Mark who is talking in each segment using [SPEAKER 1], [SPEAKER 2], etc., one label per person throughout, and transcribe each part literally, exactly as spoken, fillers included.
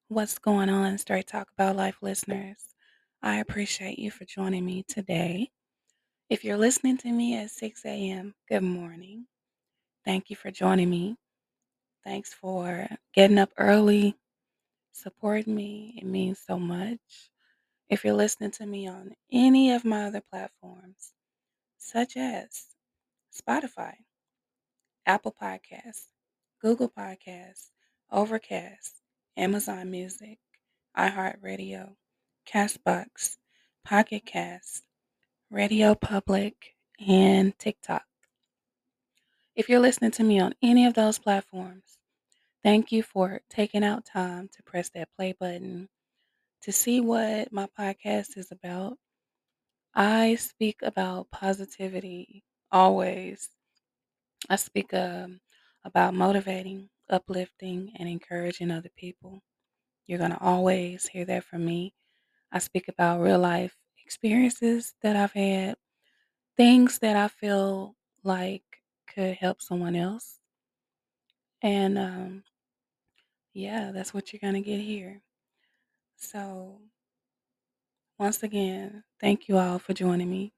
[SPEAKER 1] What's going on, Straight Talk About Life listeners? I appreciate you for joining me today. If you're listening to me at six a m, good morning. Thank you for joining me. Thanks for getting up early, supporting me. It means so much. If you're listening to me on any of my other platforms, such as Spotify, Apple Podcasts, Google Podcasts, Overcast, Amazon Music, iHeartRadio, Castbox, Pocket Cast, Radio Public, and TikTok. If you're listening to me on any of those platforms, thank you for taking out time to press that play button to see what my podcast is about. I speak about positivity always. I speak um, about motivating, uplifting, and encouraging other people. You're going to always hear that from me. I speak about real life experiences that I've had, things that I feel like could help someone else. And um, yeah, that's what you're going to get here. So, once again, thank you all for joining me.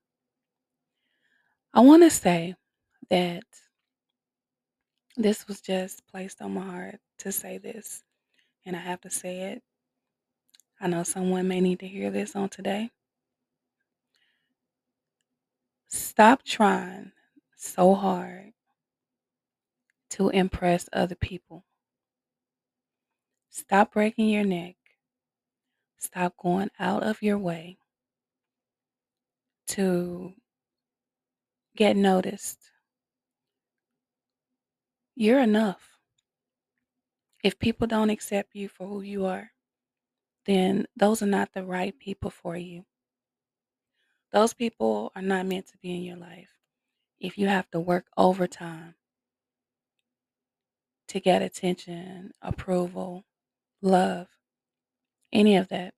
[SPEAKER 1] I want to say that this was just placed on my heart to say this, and I have to say it. I know someone may need to hear this on today. Stop trying so hard to impress other people. Stop breaking your neck. Stop going out of your way to get noticed. You're enough. If people don't accept you for who you are, then those are not the right people for you. Those people are not meant to be in your life. If you have to work overtime to get attention, approval, love, any of that,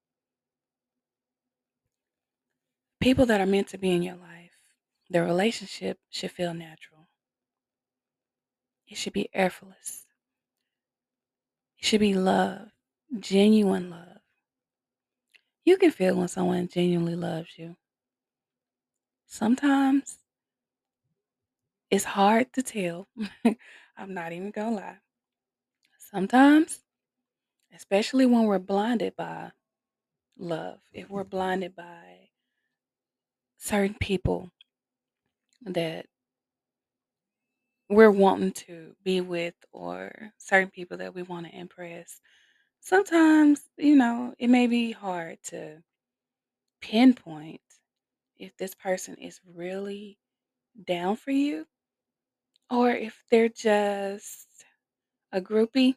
[SPEAKER 1] people that are meant to be in your life, the relationship should feel natural. It should be effortless. It should be love, genuine love. You can feel when someone genuinely loves you. Sometimes it's hard to tell. I'm not even gonna lie. Sometimes, especially when we're blinded by love, if we're blinded by certain people that we're wanting to be with or certain people that we want to impress, sometimes, you know, it may be hard to pinpoint if this person is really down for you or if they're just a groupie,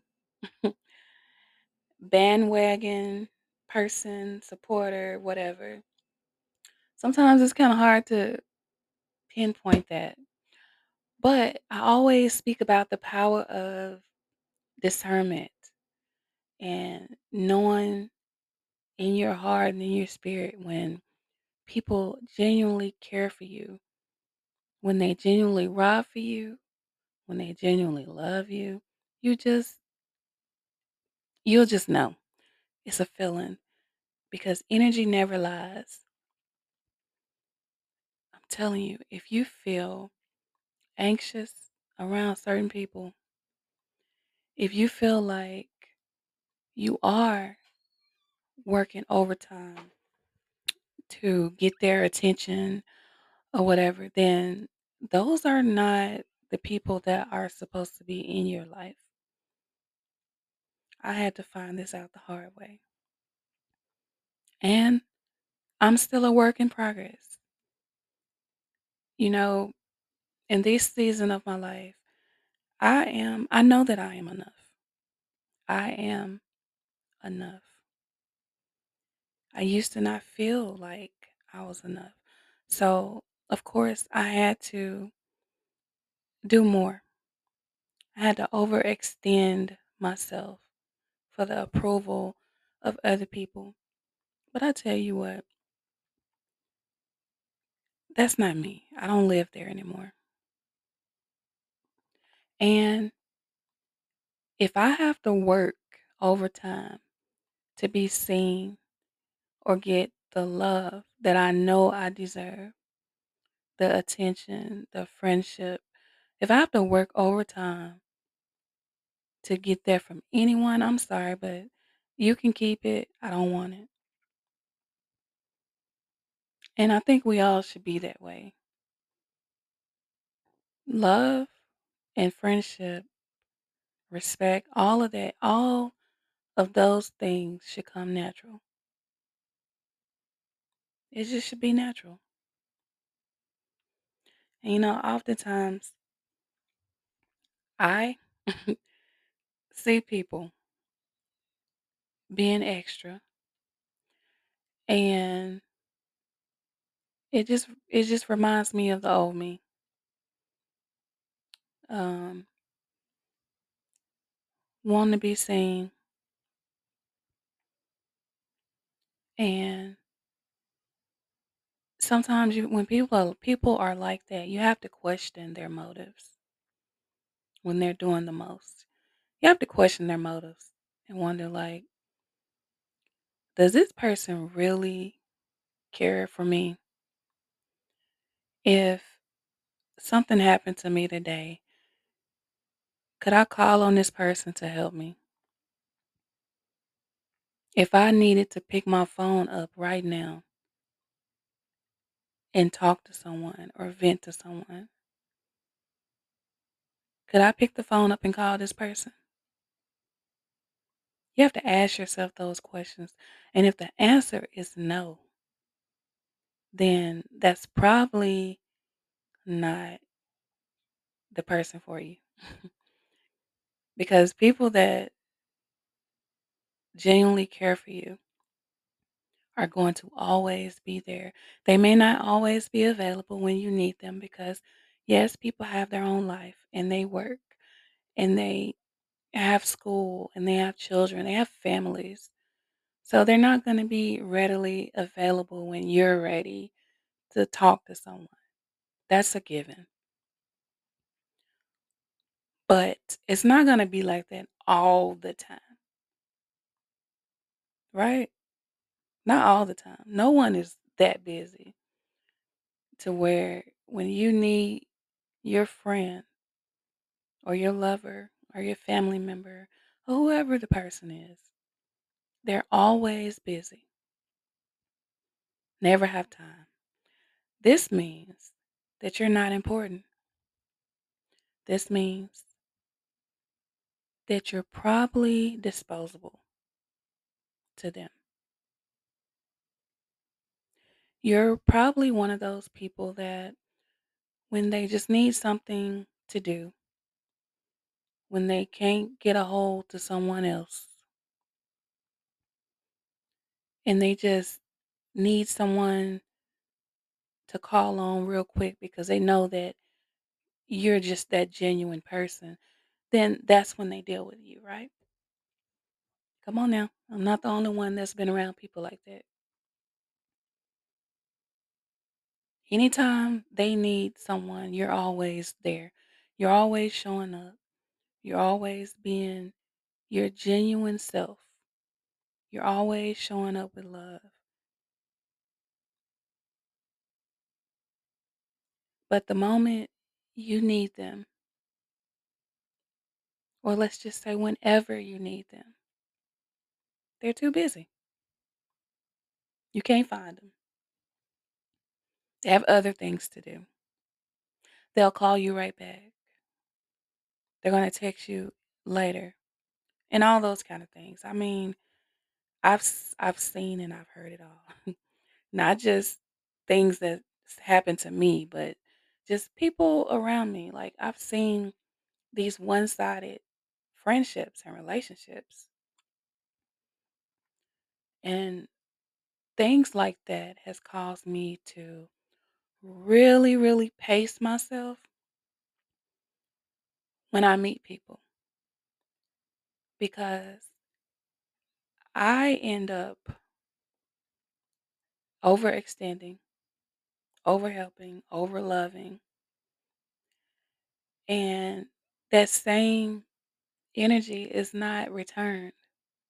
[SPEAKER 1] bandwagon person, supporter, whatever. Sometimes it's kind of hard to pinpoint that. But I always speak about the power of discernment and knowing in your heart and in your spirit when people genuinely care for you, when they genuinely ride for you, when they genuinely love you. You just, you'll just know. It's a feeling because energy never lies. I'm telling you, if you feel anxious around certain people, if you feel like you are working overtime to get their attention or whatever, then those are not the people that are supposed to be in your life. I had to find this out the hard way. And I'm still a work in progress. You know, in this season of my life, I am, I know that I am enough. I am enough. I used to not feel like I was enough. So, of course, I had to do more. I had to overextend myself for the approval of other people. But I tell you what, that's not me. I don't live there anymore. And if I have to work over time to be seen or get the love that I know I deserve, the attention, the friendship. If I have to work overtime to get that from anyone, I'm sorry, but you can keep it. I don't want it. And I think we all should be that way. Love and friendship, respect, all of that, all of those things should come natural. It just should be natural. And you know, oftentimes I see people being extra, and it just it just reminds me of the old me. Um, Wanting to be seen, and sometimes you when people people are like that, you have to question their motives when they're doing the most. You have to question their motives and wonder like, does this person really care for me? If something happened to me today, could I call on this person to help me? If I needed to pick my phone up right now and talk to someone or vent to someone, could I pick the phone up and call this person? You have to ask yourself those questions. And if the answer is no, then that's probably not the person for you. Because people that genuinely care for you are going to always be there. They may not always be available when you need them because, yes, people have their own life and they work and they have school and they have children, they have families. So they're not going to be readily available when you're ready to talk to someone. That's a given. But it's not going to be like that all the time, right? Not all the time. No one is that busy to where when you need your friend or your lover or your family member or whoever the person is, they're always busy, never have time. This means that you're not important. This means that you're probably disposable to them. You're probably one of those people that when they just need something to do, when they can't get a hold to someone else, and they just need someone to call on real quick because they know that you're just that genuine person, then that's when they deal with you, right? Come on now. I'm not the only one that's been around people like that. Anytime they need someone, you're always there. You're always showing up. You're always being your genuine self. You're always showing up with love. But the moment you need them, or let's just say whenever you need them, they're too busy. You can't find them. They have other things to do. They'll call you right back. They're going to text you later and all those kind of things. I mean, I've s- I've seen and I've heard it all. Not just things that happen to me, but just people around me. Like I've seen these one-sided friendships and relationships and things like that has caused me to really really pace myself when I meet people because I end up overextending, overhelping, overloving, and that same energy is not returned.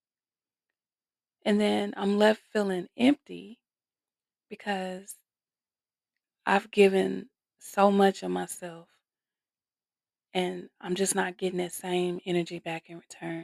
[SPEAKER 1] And then I'm left feeling empty because I've given so much of myself and I'm just not getting that same energy back in return.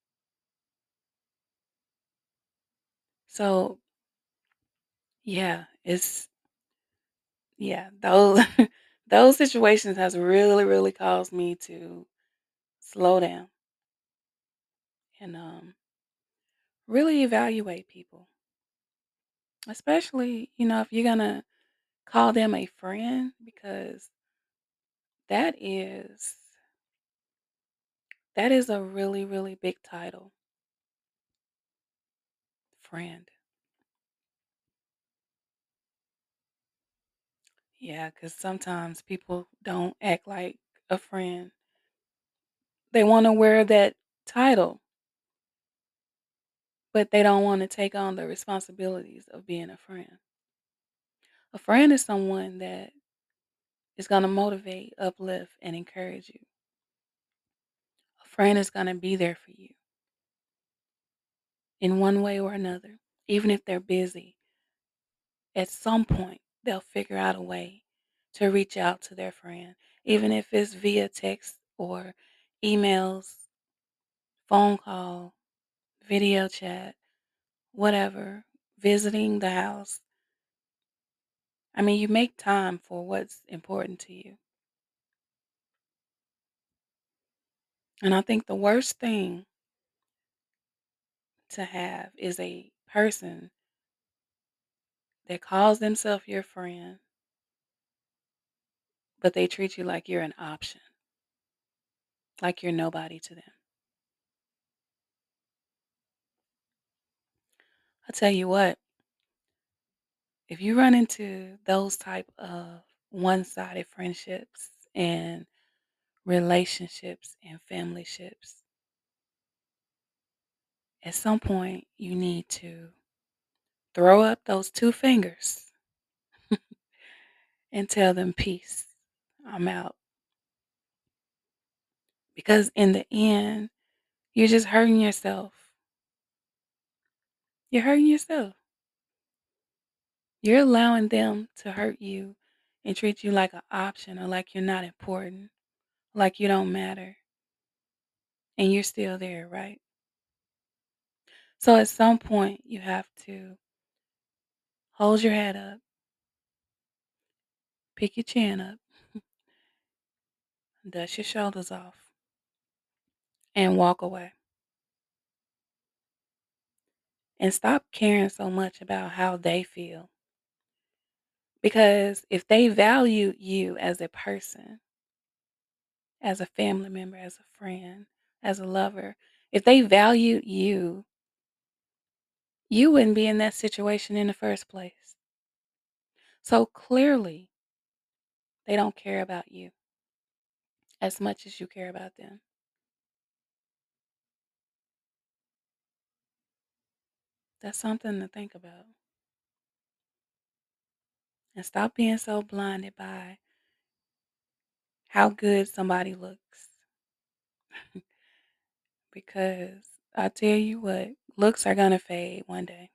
[SPEAKER 1] So, yeah, it's yeah, those those situations has really, really caused me to slow down and um really evaluate people. Especially, you know, if you're gonna call them a friend, because that is that is a really, really big title, friend. Yeah, because sometimes people don't act like a friend. They want to wear that title, but they don't want to take on the responsibilities of being a friend. A friend is someone that is going to motivate, uplift, and encourage you. A friend is going to be there for you in one way or another, even if they're busy. At some point, they'll figure out a way to reach out to their friend, even if it's via text or emails, phone call, video chat, whatever, visiting the house. I mean, you make time for what's important to you. And I think the worst thing to have is a person that calls themselves your friend, but they treat you like you're an option, like you're nobody to them. I tell you what, if you run into those type of one-sided friendships and relationships and family ships, at some point you need to throw up those two fingers and tell them peace. I'm out. Because in the end, you're just hurting yourself. You're hurting yourself. You're allowing them to hurt you and treat you like an option or like you're not important, like you don't matter, and you're still there, right? So at some point, you have to hold your head up, pick your chin up, dust your shoulders off, and walk away. And stop caring so much about how they feel. Because if they value you as a person, as a family member, as a friend, as a lover, if they value you, you wouldn't be in that situation in the first place. So clearly, they don't care about you as much as you care about them. That's something to think about. And stop being so blinded by how good somebody looks. Because I tell you what, looks are going to fade one day.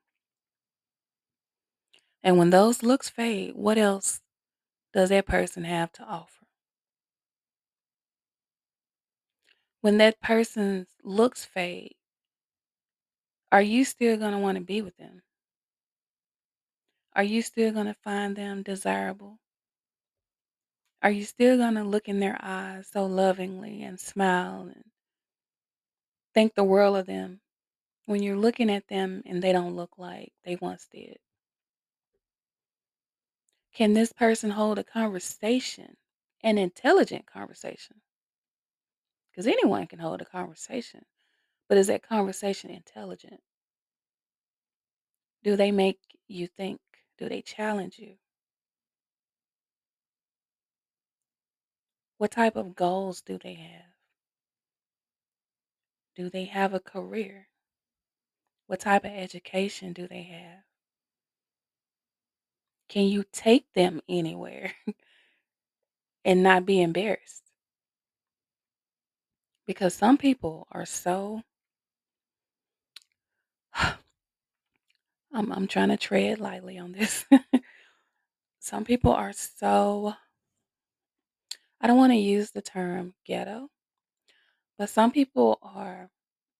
[SPEAKER 1] And when those looks fade, what else does that person have to offer? When that person's looks fade, are you still going to want to be with them? Are you still going to find them desirable? Are you still going to look in their eyes so lovingly and smile and think the world of them when you're looking at them and they don't look like they once did? Can this person hold a conversation, an intelligent conversation? Because anyone can hold a conversation, but is that conversation intelligent? Do they make you think? Do they challenge you? What type of goals do they have? Do they have a career? What type of education do they have? Can you take them anywhere and not be embarrassed? Because some people are so I'm I'm trying to tread lightly on this. Some people are so, I don't want to use the term ghetto, but some people are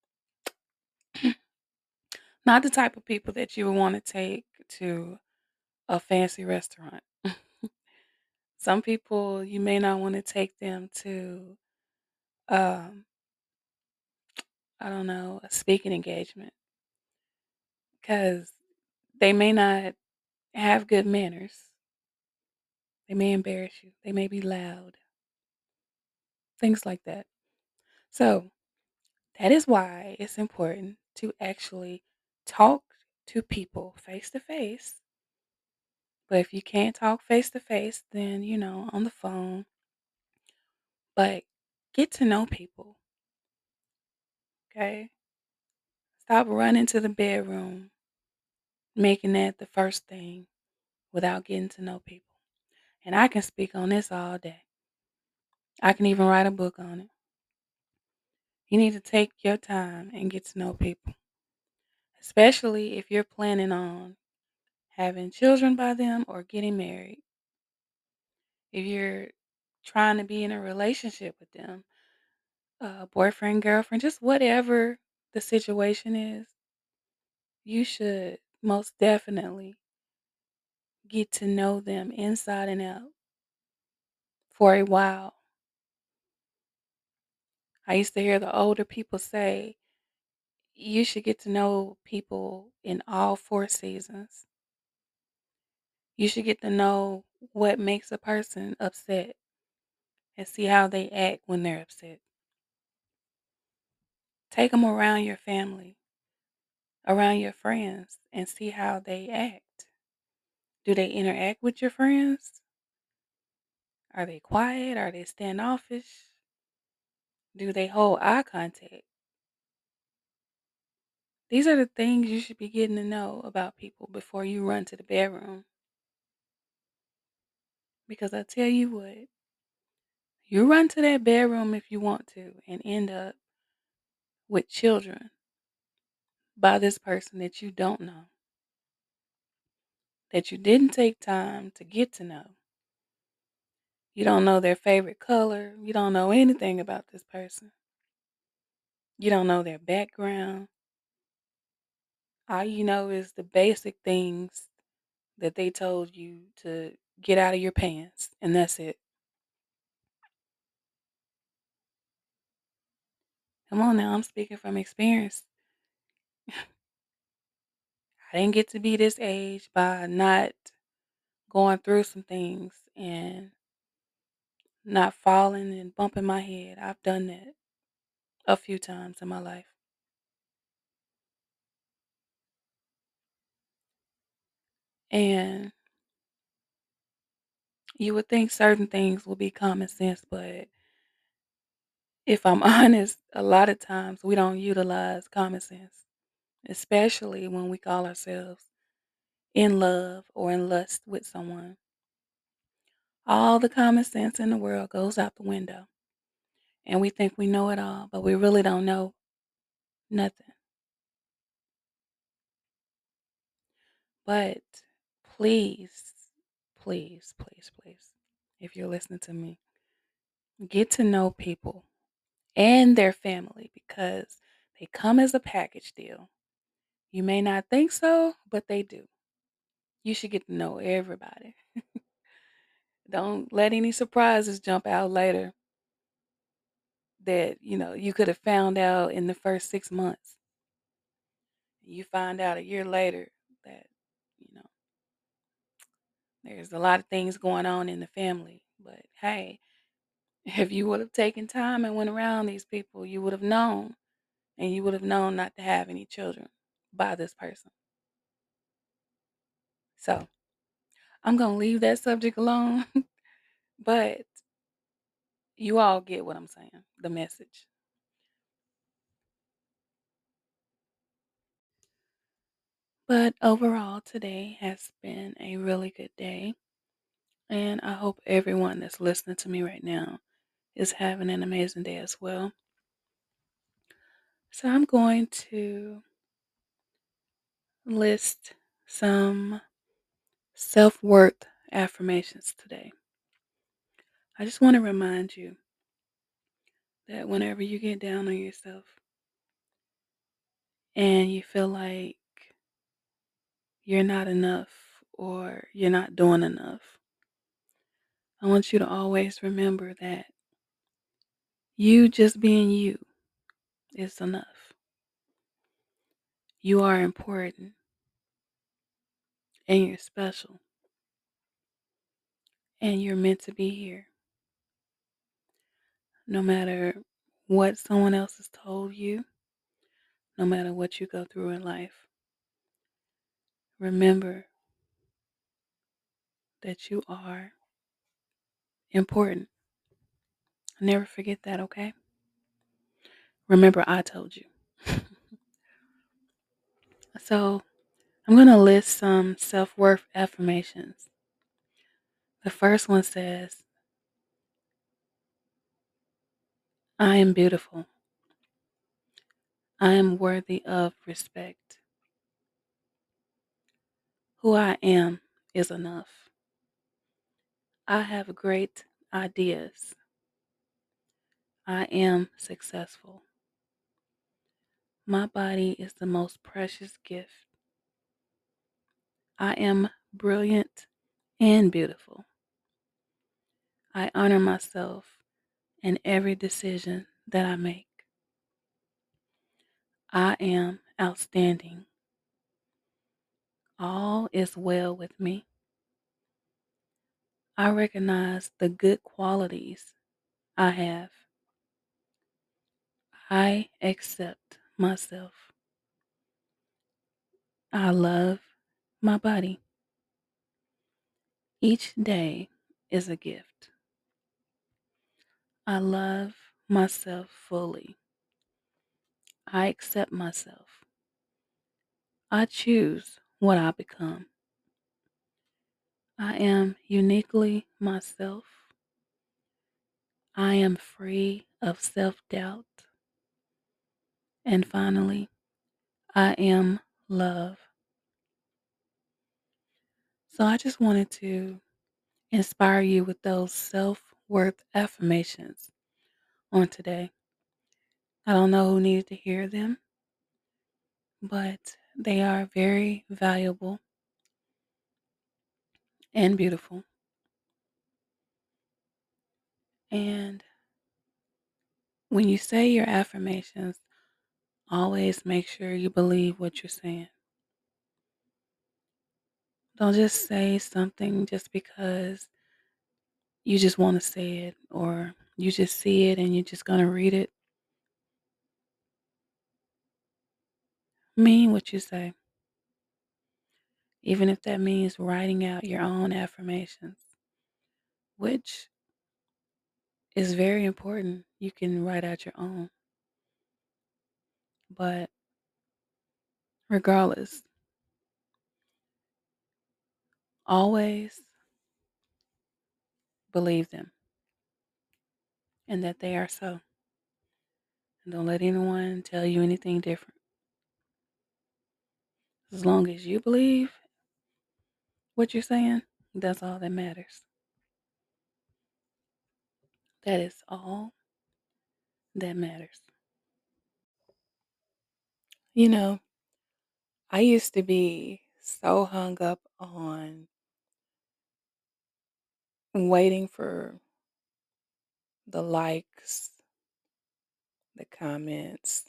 [SPEAKER 1] not the type of people that you would want to take to a fancy restaurant. Some people you may not want to take them to, um, I don't know, a speaking engagement because they may not have good manners. They may embarrass you. They may be loud, things like that. So that is why it's important to actually talk to people face to face. But if you can't talk face to face, then, you know, on the phone, but get to know people, okay? Stop running to the bedroom, making that the first thing without getting to know people. And I can speak on this all day. I can even write a book on it. You need to take your time and get to know people, especially if you're planning on having children by them or getting married. If you're trying to be in a relationship with them, uh, boyfriend, girlfriend, just whatever the situation is, you should most definitely get to know them inside and out for a while. I used to hear the older people say you should get to know people in all four seasons. You should get to know what makes a person upset and see how they act when they're upset. Take them around your family, around your friends, and see how they act. Do they interact with your friends? Are they quiet? Are they standoffish? Do they hold eye contact? These are the things you should be getting to know about people before you run to the bedroom. Because I tell you what, you run to that bedroom if you want to and end up with children by this person that you don't know, that you didn't take time to get to know. You don't know their favorite color. You don't know anything about this person. You don't know their background. All you know is the basic things that they told you to get out of your pants, and that's it. Come on now, I'm speaking from experience. I didn't get to be this age by not going through some things and not falling and bumping my head. I've done that a few times in my life. And you would think certain things will be common sense, but if I'm honest, a lot of times we don't utilize common sense, especially when we call ourselves in love or in lust with someone. All the common sense in the world goes out the window, and we think we know it all, but we really don't know nothing. But please, please, please, please, if you're listening to me, get to know people and their family because they come as a package deal. You may not think so, but they do. You should get to know everybody. Don't let any surprises jump out later that, you know, you could have found out in the first six months. You find out a year later that, you know, there's a lot of things going on in the family. But hey, if you would have taken time and went around these people, you would have known, and you would have known not to have any children by this person. So I'm going to leave that subject alone, but you all get what I'm saying, the message. But overall, today has been a really good day. And I hope everyone that's listening to me right now is having an amazing day as well. So I'm going to list some self worth affirmations today. I just want to remind you that whenever you get down on yourself and you feel like you're not enough or you're not doing enough, I want you to always remember that you just being you is enough. You are important and you're special and you're meant to be here. No matter what someone else has told you, no matter what you go through in life, remember that you are important. Never forget that, okay? Remember, I told you. So, I'm going to list some self worth affirmations. The first one says, I am beautiful. I am worthy of respect. Who I am is enough. I have great ideas. I am successful. My body is the most precious gift. I am brilliant and beautiful. I honor myself in every decision that I make. I am outstanding. All is well with me. I recognize the good qualities I have. I accept myself. I love my body. Each day is a gift. I love myself fully. I accept myself. I choose what I become. I am uniquely myself. I am free of self doubt. And finally, I am love. So I just wanted to inspire you with those self worth affirmations on today. I don't know who needed to hear them, but they are very valuable and beautiful. And when you say your affirmations, always make sure you believe what you're saying. Don't just say something just because you just want to say it or you just see it and you're just going to read it. Mean what you say, even if that means writing out your own affirmations, which is very important. You can write out your own, but regardless, always believe them and that they are so. And don't let anyone tell you anything different. As long as you believe what you're saying, that's all that matters. That is all that matters. You know, I used to be so hung up on waiting for the likes, the comments,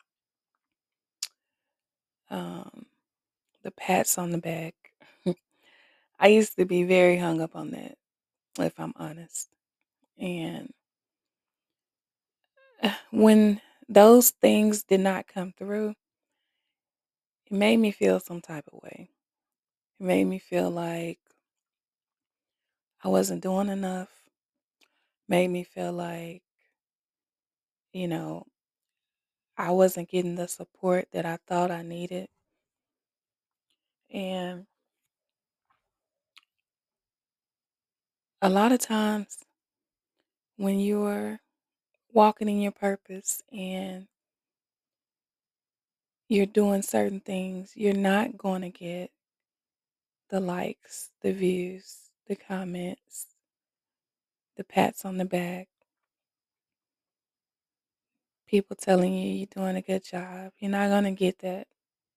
[SPEAKER 1] um, the pats on the back. I used to be very hung up on that, if I'm honest. And when those things did not come through, it made me feel some type of way. It made me feel like I wasn't doing enough, made me feel like, you know, I wasn't getting the support that I thought I needed. And a lot of times when you're walking in your purpose and you're doing certain things, you're not going to get the likes, the views, the comments, the pats on the back, people telling you you're doing a good job. You're not going to get that.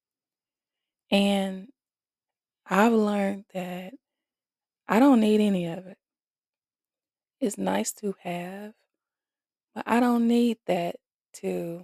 [SPEAKER 1] And I've learned that I don't need any of it. It's nice to have, but I don't need that to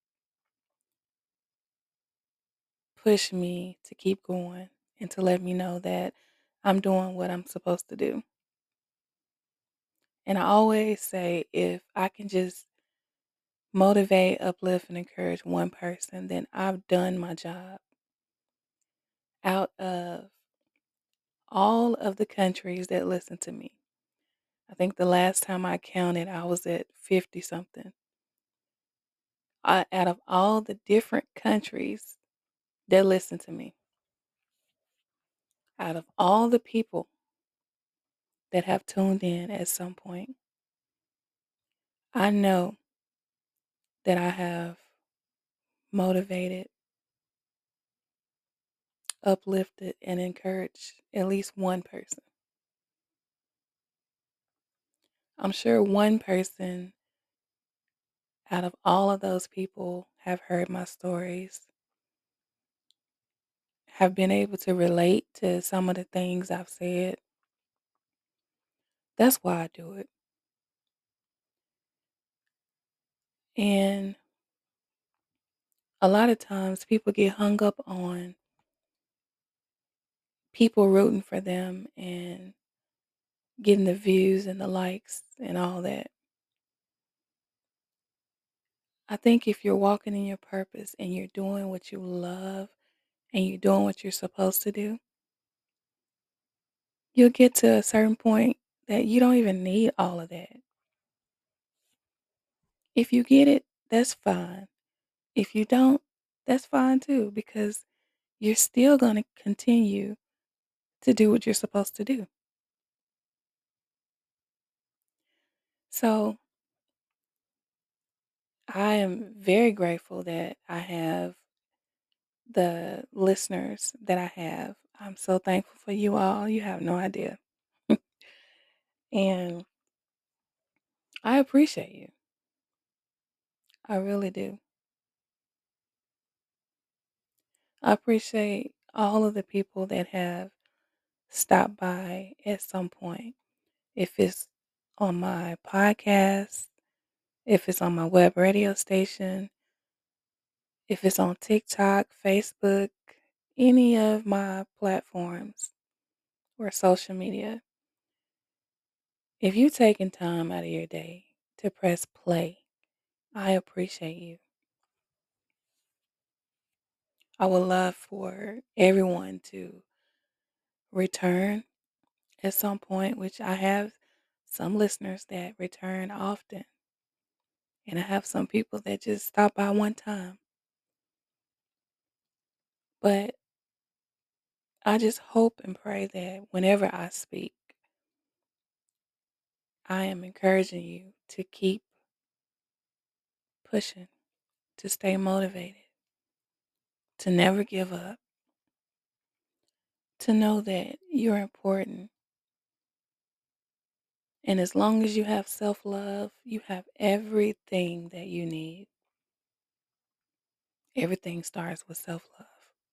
[SPEAKER 1] push me to keep going and to let me know that I'm doing what I'm supposed to do. And I always say if I can just motivate, uplift, and encourage one person, then I've done my job. Out of all of the countries that listen to me, I think the last time I counted, I was at fifty something. I, out of all the different countries that listen to me, out of all the people that have tuned in at some point, I know that I have motivated, uplifted, and encouraged at least one person. I'm sure one person out of all of those people have heard my stories, have been able to relate to some of the things I've said. That's why I do it. And a lot of times people get hung up on people rooting for them and getting the views and the likes and all that. I think if you're walking in your purpose and you're doing what you love and you're doing what you're supposed to do, you'll get to a certain point that you don't even need all of that. If you get it, that's fine. If you don't, that's fine too, because you're still going to continue to do what you're supposed to do. So I am very grateful that I have the listeners that I have. I'm so thankful for you all. You have no idea. And I appreciate you. I really do. I appreciate all of the people that have stopped by at some point. If it's on my podcast, if it's on my web radio station, if it's on TikTok, Facebook, any of my platforms or social media, if you've taken time out of your day to press play, I appreciate you. I would love for everyone to return at some point, which I have some listeners that return often, and I have some people that just stop by one time. But I just hope and pray that whenever I speak, I am encouraging you to keep pushing, to stay motivated, to never give up, to know that you're important. And as long as you have self love, you have everything that you need. Everything starts with self love.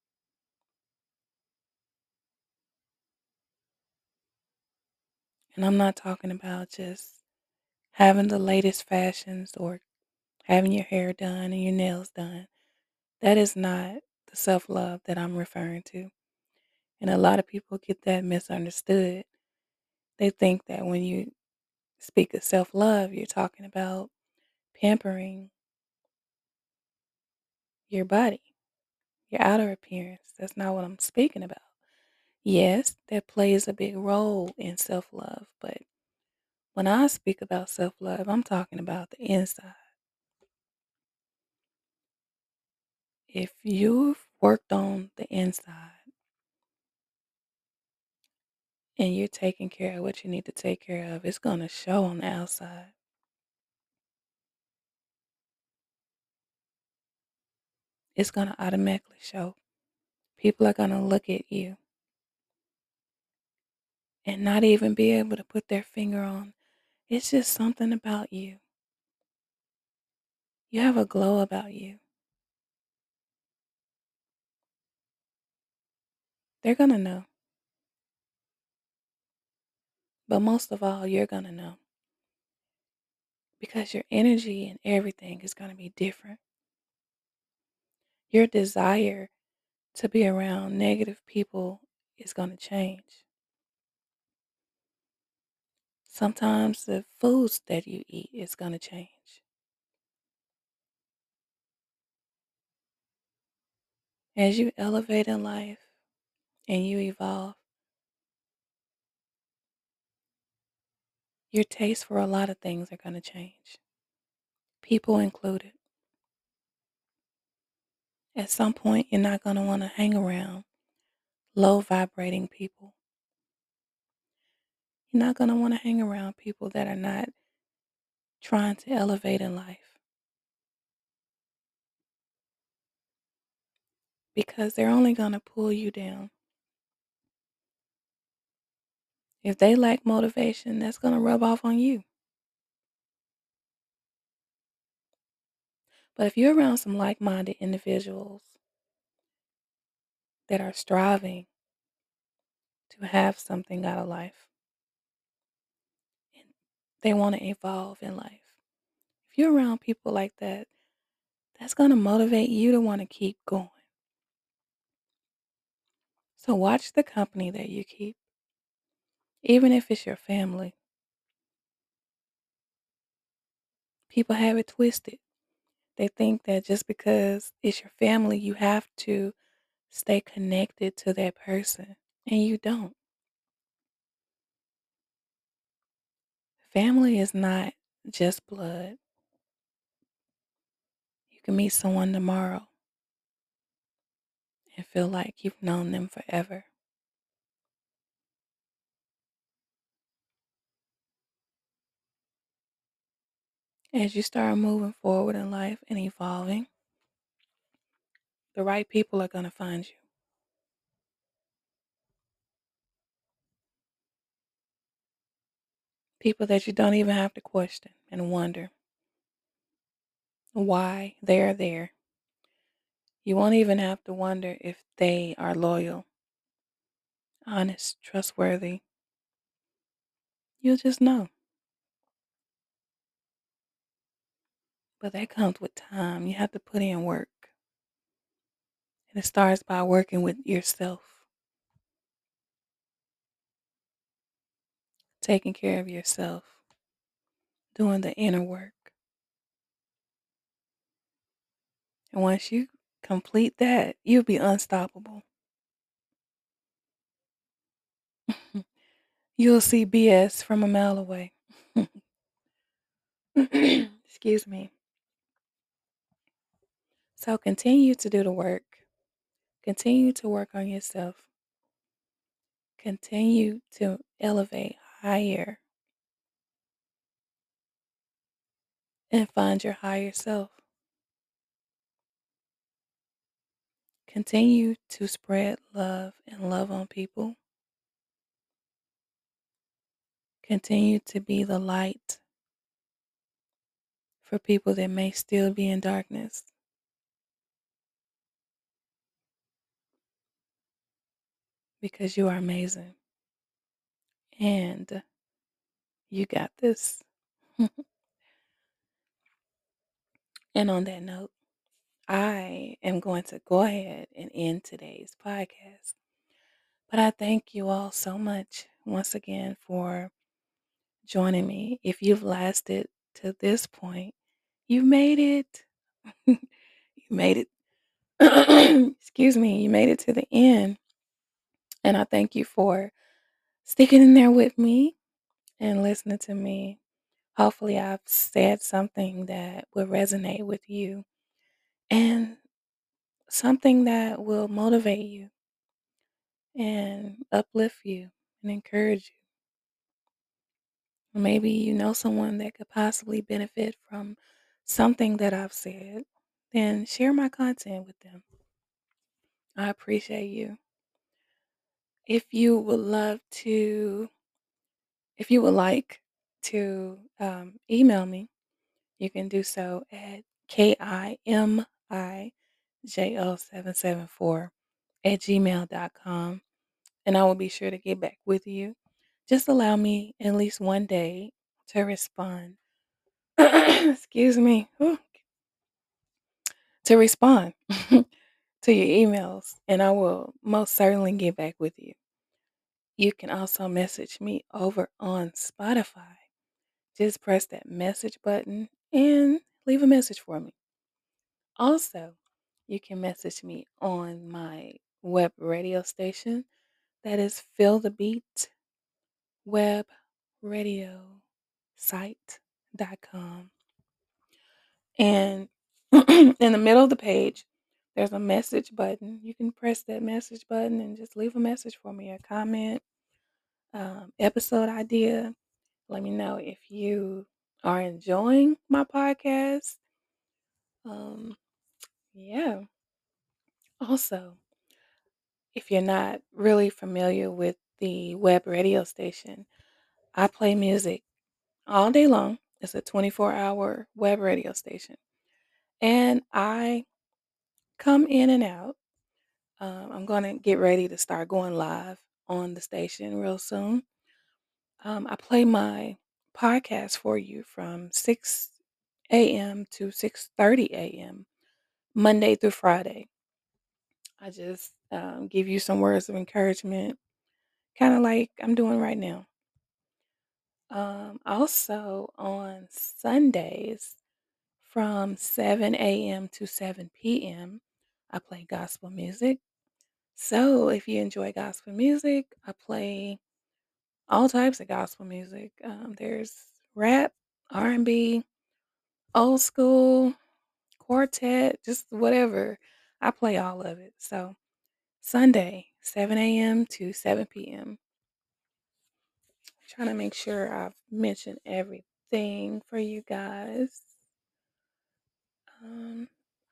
[SPEAKER 1] And I'm not talking about just having the latest fashions or having your hair done and your nails done. That is not the self love that I'm referring to. And a lot of people get that misunderstood. They think that when you speak of self love, you're talking about pampering your body, your outer appearance. That's not what I'm speaking about. Yes, that plays a big role in self love, but when I speak about self love, I'm talking about the inside. If you've worked on the inside and you're taking care of what you need to take care of, it's going to show on the outside. It's going to automatically show. People are going to look at you and not even be able to put their finger on. It's just something about you. You have a glow about you. They're going to know. But most of all, you're going to know because your energy and everything is going to be different. Your desire to be around negative people is going to change. Sometimes the foods that you eat is going to change. As you elevate in life and you evolve, your taste for a lot of things are going to change, people included. At some point, you're not going to want to hang around low vibrating people. You're not going to want to hang around people that are not trying to elevate in life because they're only going to pull you down. If they lack motivation, that's going to rub off on you. But if you're around some like minded individuals that are striving to have something out of life and they want to evolve in life, if you're around people like that, that's going to motivate you to want to keep going. So watch the company that you keep, even if it's your family. People have it twisted. They think that just because it's your family, you have to stay connected to that person, and you don't. Family is not just blood. You can meet someone tomorrow and feel like you've known them forever. As you start moving forward in life and evolving, the right people are going to find you. People that you don't even have to question and wonder why they're there. You won't even have to wonder if they are loyal, honest, trustworthy. You'll just know. But that comes with time. You have to put in work. And it starts by working with yourself, taking care of yourself, doing the inner work. And once you complete that, you'll be unstoppable. You'll see B S from a mile away. Excuse me. So continue to do the work. Continue to work on yourself. Continue to elevate higher and find your higher self. Continue to spread love and love on people. Continue to be the light for people that may still be in darkness. Because you are amazing. And you got this. And on that note, I am going to go ahead and end today's podcast. But I thank you all so much once again for joining me. If you've lasted to this point, you made it. You made it. Excuse me. You made it to the end. And I thank you for sticking in there with me and listening to me. Hopefully, I've said something that will resonate with you and something that will motivate you and uplift you and encourage you. Maybe you know someone that could possibly benefit from something that I've said, then share my content with them. I appreciate you. If you would love to If you would like to um, email me, you can do so at K I M I J O seven seven four at gmail dot com, and I will be sure to get back with you. Just allow me at least one day to respond. Excuse me. Whew, to respond to your emails, and I will most certainly get back with you. You can also message me over on Spotify. Just press that message button and leave a message for me. Also, you can message me on my web radio station. That is Feel the Beat web radio site dot com. And in the middle of the page, there's a message button. You can press that message button and just leave a message for me, a comment, um, episode idea. Let me know if you are enjoying my podcast. Um, yeah. Also, if you're not really familiar with the web radio station, I play music all day long. It's a twenty-four hour web radio station. And I come in and out. Um, I'm going to get ready to start going live on the station real soon. Um, I play my podcast for you from six a m to six thirty a m Monday through Friday. I just um, give you some words of encouragement, kind of like I'm doing right now. Um, also on Sundays from seven a m to seven p m, I play gospel music. So if you enjoy gospel music, I play all types of gospel music. Um, there's rap, R and B, old school, quartet, just whatever. I play all of it. So Sunday, seven a m to seven p m. Trying to make sure I've mentioned everything for you guys. Um,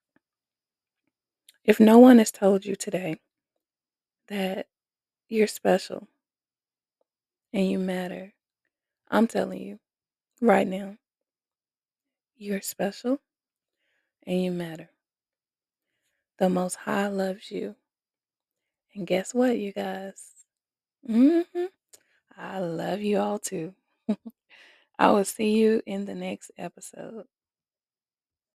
[SPEAKER 1] if no one has told you today that you're special and you matter, I'm telling you right now, you're special and you matter. The Most High loves you. And guess what, you guys? hmm I love you all too. I will see you in the next episode.